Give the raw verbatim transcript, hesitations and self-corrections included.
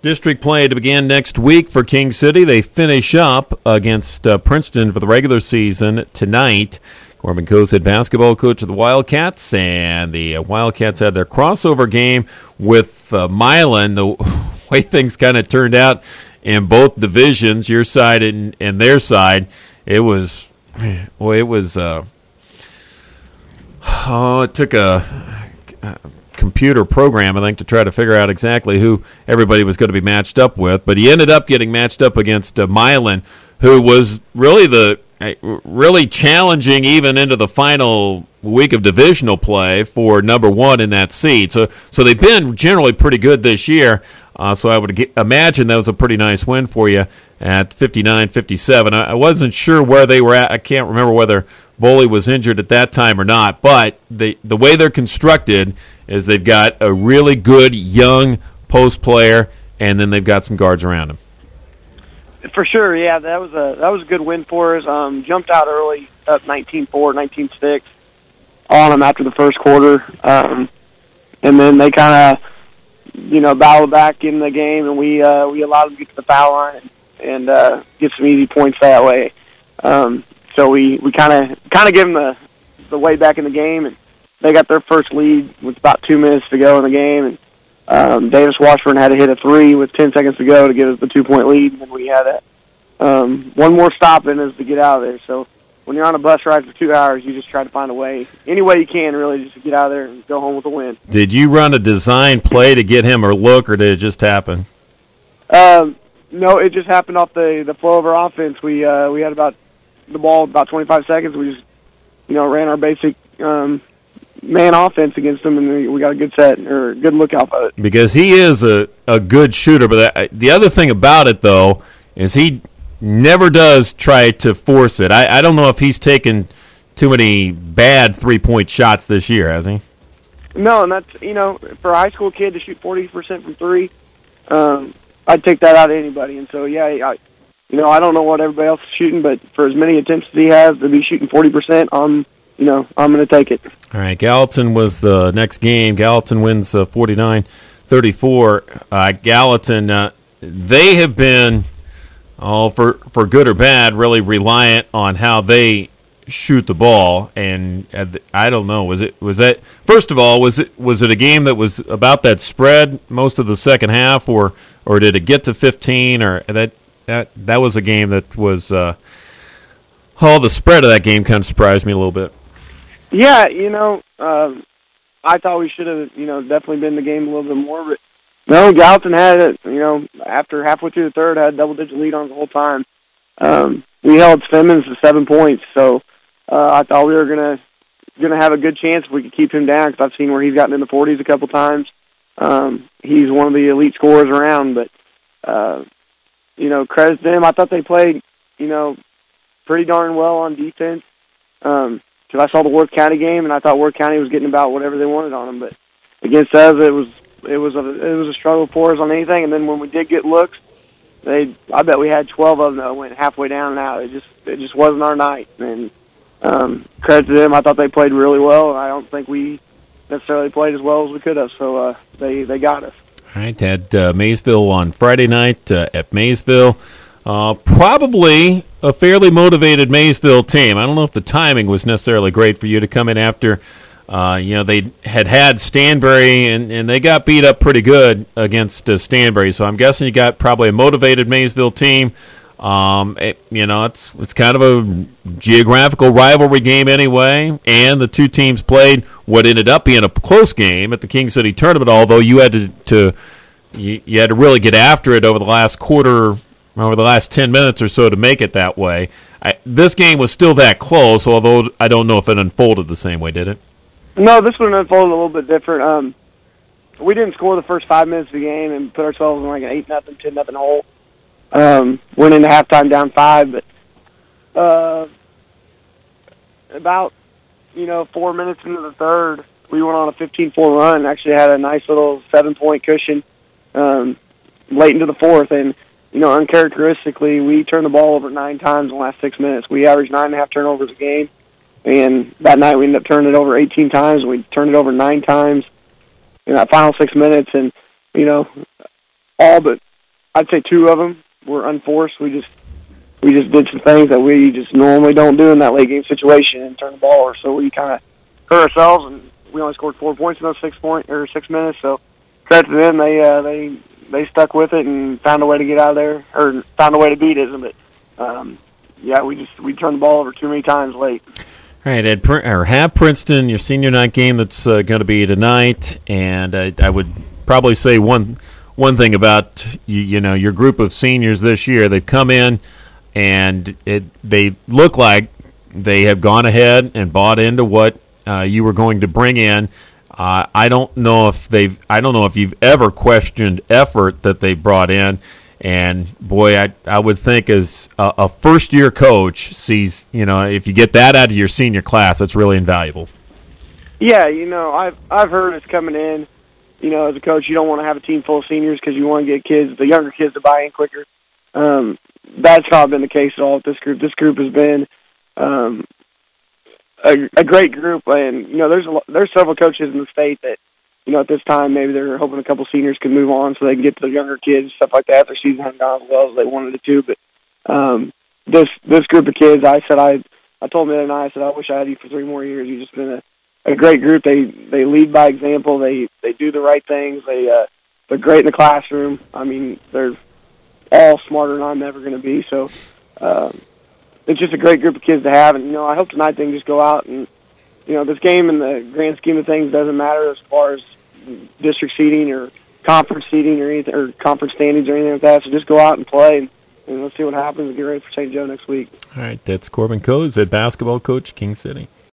District play to begin next week for King City. They finish up against uh, Princeton for the regular season tonight. Corbin Coase, head basketball coach of the Wildcats, and the uh, Wildcats had their crossover game with uh, Milan. The way things kind of turned out in both divisions, your side and, and their side, it was, well, it was, uh, oh, it took a, a computer program, I think, to try to figure out exactly who everybody was going to be matched up with. But he ended up getting matched up against uh, Milan, who was really the really challenging even into the final week of divisional play for number one in that seed. So, so they've been generally pretty good this year. Uh, so I would get, imagine that was a pretty nice win for you at fifty-nine fifty-seven. I, I wasn't sure where they were at. I can't remember whether Boley was injured at that time or not. But the the way they're constructed is they've got a really good young post player, and then they've got some guards around him. For sure, yeah, that was a that was a good win for us. Um, jumped out early, up nineteen four, nineteen six on them after the first quarter, um, and then they kind of, you know, battled back in the game, and we uh, we allowed them to get to the foul line and, and uh, get some easy points that way. Um, so we we kind of kind of gave them the the way back in the game, and they got their first lead with about two minutes to go in the game, and Um, Davis Washburn had to hit a three with ten seconds to go to give us the two-point lead, and then we had a, um, one more stop in us to get out of there. So when you're on a bus ride for two hours, you just try to find a way, any way you can, really, just to get out of there and go home with a win. Did you run a design play to get him a look, or did it just happen? Um, no, it just happened off the, the flow of our offense. We uh, we had about the ball about twenty-five seconds. We just, you know, ran our basic um, – man offense against him, and we got a good set or a good look out of it. Because he is a, a good shooter, but that, the other thing about it, though, is he never does try to force it. I, I don't know if he's taken too many bad three-point shots this year, has he? No, and that's, you know, for a high school kid to shoot forty percent from three, um, I'd take that out of anybody. And so, yeah, I, you know, I don't know what everybody else is shooting, but for as many attempts as he has to be shooting forty percent, I'm, you know, I'm going to take it. All right, Gallatin was the next game. Gallatin wins uh, forty-nine thirty-four. Uh, Gallatin, uh, they have been, oh, for for good or bad, really reliant on how they shoot the ball. And uh, I don't know, was it was that first of all, was it was it a game that was about that spread most of the second half, or or did it get to fifteen, or that that that was a game that was? Uh, oh, the spread of that game kind of surprised me a little bit. Yeah, you know, um, I thought we should have, you know, definitely been in the game a little bit more. But no, Gallatin had it, you know, after halfway through the third, had a double-digit lead on the whole time. Um, we held Simmons to seven points, so uh, I thought we were gonna gonna have a good chance if we could keep him down, because I've seen where he's gotten in the forties a couple times. Um, he's one of the elite scorers around, but uh, you know, credit to them. I thought they played, you know, pretty darn well on defense. Um, Because I saw the Worth County game, and I thought Worth County was getting about whatever they wanted on them. But against us, it was it was a it was a struggle for us on anything. And then when we did get looks, they I bet we had twelve of them that went halfway down and out. It just it just wasn't our night. And um, credit to them, I thought they played really well. And I don't think we necessarily played as well as we could have. So uh, they they got us. All right, had uh, Maysville on Friday night uh, at Maysville. Uh, probably a fairly motivated Maysville team. I don't know if the timing was necessarily great for you to come in after, uh, you know, they had had Stanbury, and, and they got beat up pretty good against uh, Stanbury. So I'm guessing you got probably a motivated Maysville team. Um, it, you know, it's it's kind of a geographical rivalry game anyway, and the two teams played what ended up being a close game at the King City tournament, although you had to, to you, you had to really get after it over the last quarter, over the last ten minutes or so to make it that way. I, this game was still that close, although I don't know if it unfolded the same way, did it? No, this one unfolded a little bit different. Um, we didn't score the first five minutes of the game and put ourselves in like an eight nothing, ten nothing hole. Um, went into halftime down five, but uh, about, you know, four minutes into the third, we went on a fifteen four run. Actually had a nice little seven-point cushion um, late into the fourth, and you know, uncharacteristically, we turned the ball over nine times in the last six minutes. We averaged nine and a half turnovers a game, and that night we ended up turning it over eighteen times. We turned it over nine times in that final six minutes, and, you know, all but I'd say two of them were unforced. We just we just did some things that we just normally don't do in that late game situation and turn the ball over. So we kind of hurt ourselves, and we only scored four points in those six point or six minutes. So credit to them, they uh, they they stuck with it and found a way to get out of there, or found a way to beat it. But um, yeah, we just we turned the ball over too many times late. All right, Ed, or have Princeton, your senior night game that's uh, going to be tonight, and I, I would probably say one one thing about you, you know your group of seniors this year. They've come in, and it they look like they have gone ahead and bought into what uh, you were going to bring in. Uh, I don't know if they've I don't know if you've ever questioned effort that they brought in. And, boy, I I would think as a, a first-year coach sees, you know, if you get that out of your senior class, that's really invaluable. Yeah, you know, I've, I've heard it's coming in, you know, as a coach, you don't want to have a team full of seniors because you want to get kids, the younger kids, to buy in quicker. Um, that's not been the case at all with this group. This group has been um, a, a great group. And, you know, there's a, there's several coaches in the state that, you know, at this time, maybe they're hoping a couple seniors can move on so they can get to the younger kids, stuff like that. Their season hasn't gone as well as they wanted it to. But um, this this group of kids, I said, I I told them the other night, I said, I wish I had you for three more years. You've just been a, a great group. They they lead by example. They they do the right things. They uh, they're great in the classroom. I mean, they're all smarter than I'm ever going to be. So um, it's just a great group of kids to have. And you know, I hope tonight they can just go out and, you know, this game in the grand scheme of things doesn't matter as far as district seeding or conference seeding or anything, or conference standings or anything like that. So just go out and play, and, and let's see what happens and get ready for Saint Joe next week. All right, that's Corbin Coes, head basketball coach, King City.